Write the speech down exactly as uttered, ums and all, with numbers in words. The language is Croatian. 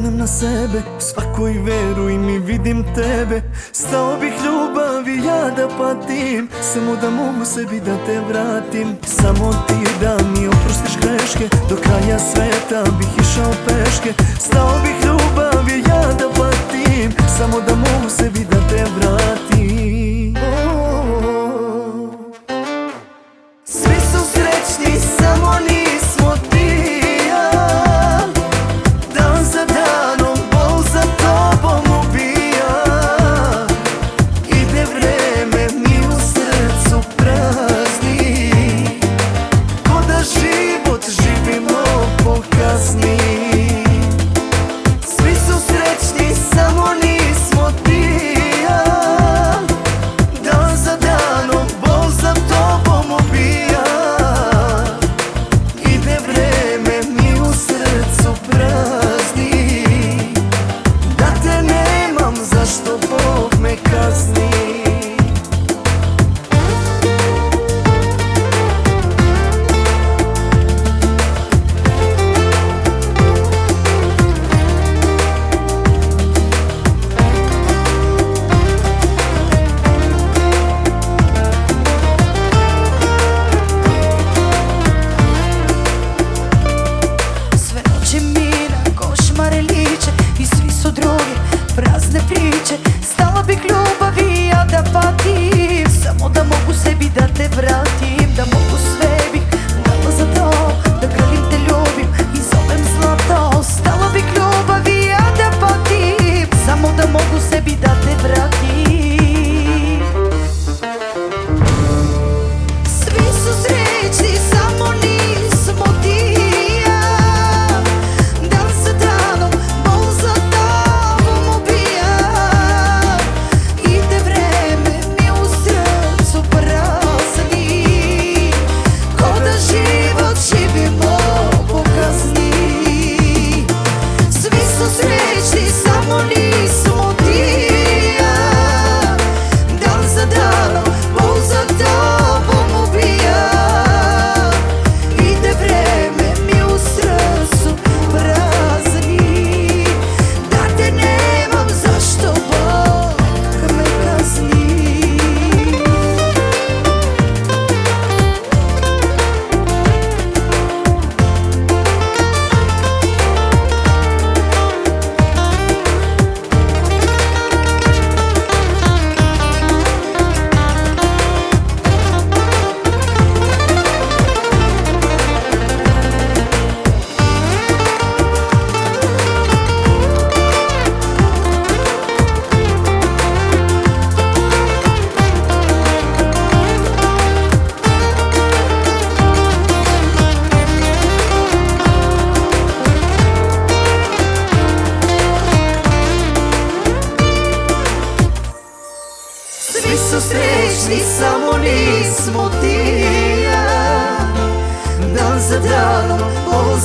osvrnem na sebe, u svakoj veruj mi vidim tebe. Stao bih ljubavi ja da patim, samo da mogu sebi da te vratim. Samo ti da mi oprostiš greške, do kraja sveta bih išao peške. Stao bih ljubavi ja da patim, samo da mogu sebi da te vratim. Svi su srećni, samo nismo ti i ja. Dan za danom bol za tobom ubija. Ide vreme, mi u srcu prazni, ko da život živimo pokazni. Svi su srećni, samo nismo ti i ja. Dan za danom bol za tobom ubija. Ide vreme, mi u srcu prazni, da te nemam, zašto Bog me kazni. Prazne priče, stala bih ljubavi ja da patim, samo da mogu sebi da te vratim. Da mogu sve bih dala za to, da grlim te ljubim i zovem zlato. Stala bih ljubavi ja da patim, samo da mogu sebi da te vratim. Svi su srećni, samo nismo ti i ja. Dan za danom, bol za tobom ubija. Ide vreme, mi u srcu prazni, ko da život živimo pokazni. Svi su srećni, samo nismo ti i ja. Dan za danom, bol za tobom ubija. Ide vreme, mi u srcu prazni, da te nemam, zašto Bog me kazni. Svi su srećni, samo nismo ti i ja. Dan za danom, bol